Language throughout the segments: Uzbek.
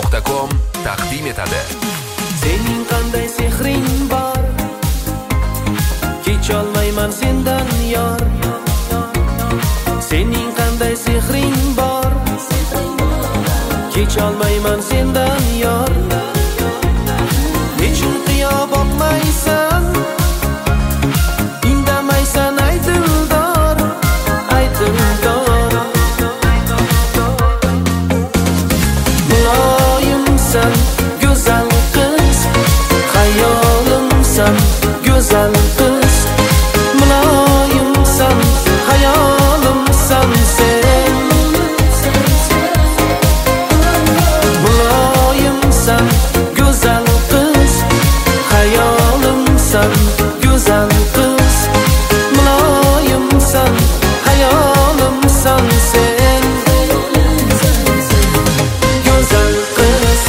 Moda.com taqdim etadi. Sening qanday sehring bor, kecholmayman sendan yor. Sening qanday sehring bor, kecholmayman sendan yor. Nechun qiyo boqmaysan, indamaysan ay dildor, ay dildor. Muloyimsan, go'zal qiz, xayolimsan, go'zal qiz. Muloyimsan, xayolimsan sen. Muloyimsan, go'zal qiz, xayolimsan, go'zal qiz. Muloyimsan, xayolimsan sen. Go'zal qiz.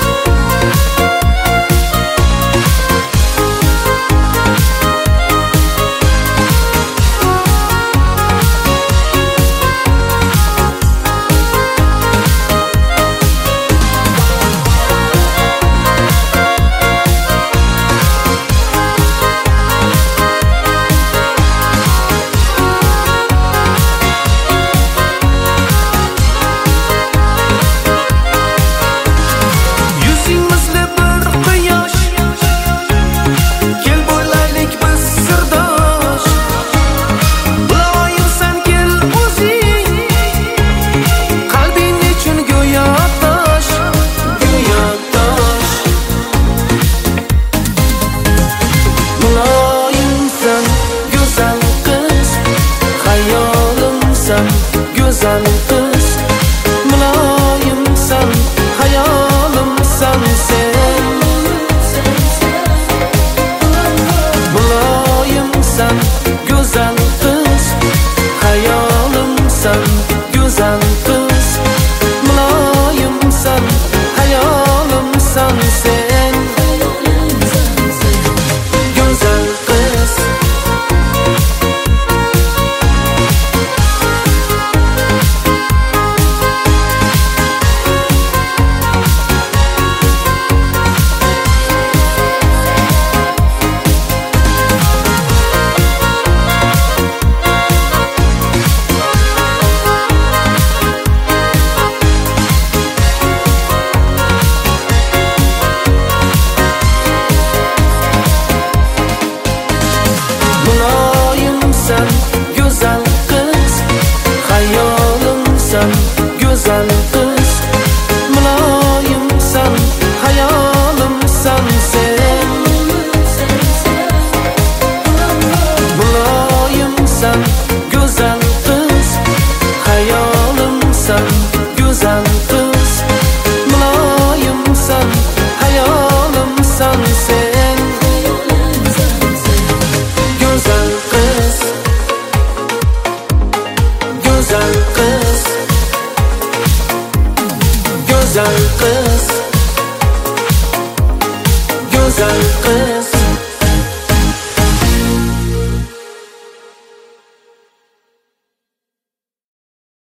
Go'zal qiz, muloyimsan, xayolimsan sen. Muloyimsan, go'zal qiz, xayolimsan, go'zal qiz. Muloyimsan, xayolimsan sen. Go'zal qiz. Muloyimsan, go'zal qiz, xayolimsan, go'zal qiz. Muloyimsan, xayolimsan sen. Muloyimsan, go'zal qiz, xayolimsan, go'zal qiz. Muloyimsan, xayolimsan sen. Go'zal qiz. Go'zal qiz. Go'zal qiz. Go'zal qiz.